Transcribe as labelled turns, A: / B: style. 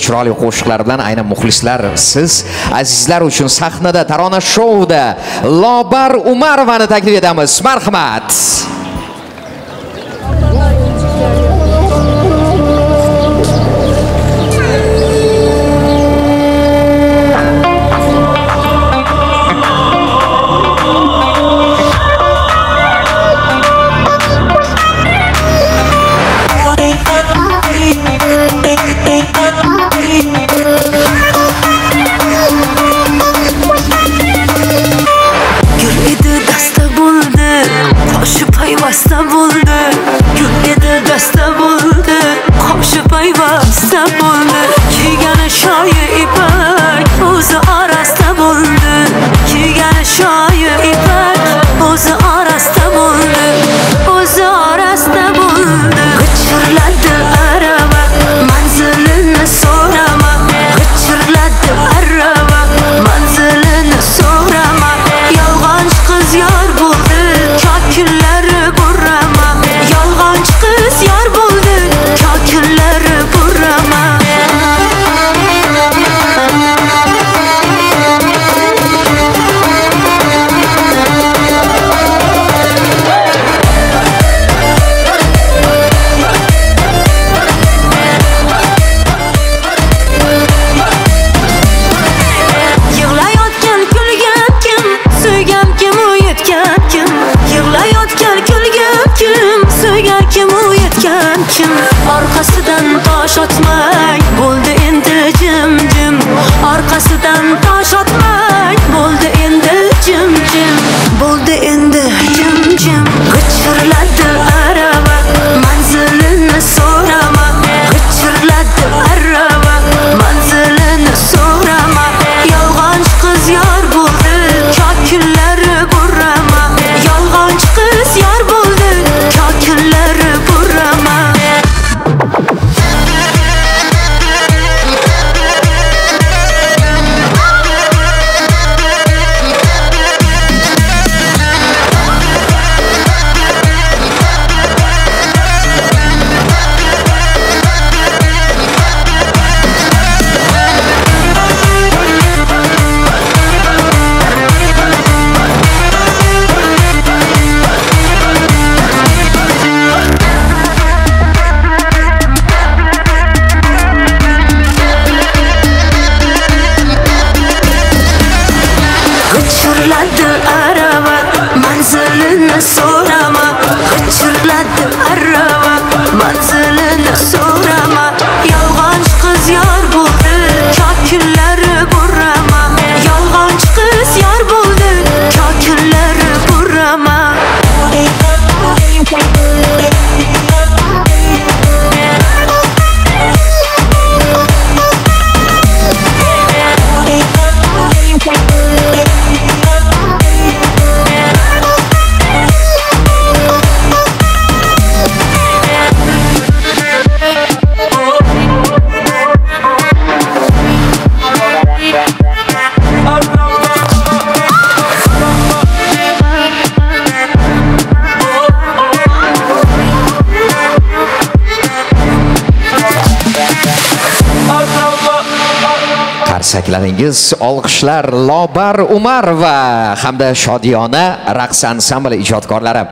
A: Chiroyli qo'shiqlar bilan aynan muxlislar, siz azizlar uchun sahnada Tarona shouda Lobar Umarovani taklif etamiz. Marhamat.
B: Payvasta bo'ldi, gul edi dasta bo'ldi, qo'shi payvasta bo'ldi, kiygani shoyi ipak, o'zi orasida bo'ldi, kiygani shoyi ipak, o'zi orasida bo'ldi, o'zi orasida bo'ldi. G'ichirladi arava, manzilini so'rama, g'ichirladi arava, manzilini so'rama, yolg'onchi qiz yor bo'ldi, ko'klar arkasından taş atmay bo'ldi endi jim jim, arkasından taş atmay bo'ldi endi jim jim, bo'ldi endi jim jim. G'ichirladi arava, manzilini so'rama, g'ichirladi arava, manzilini so'rama, yolg'onchi qiz yor bo'ldi, ko'killari burama, yolg'onchi qiz yor bo'ldi, ko'killari burama. G'ichirladi arava, manzilini so'rama, g'ichirladi arava, manzilini so'rama, yolg'onchi qiz yor bo'ldi, ko'killari burama, yolg'onchi qiz yor bo'ldi, ko'killari burama.
A: Qarsaklaringiz, olqishlar Lobar Umarova hamda Shodiyona raqs ansambli ijodkorlari.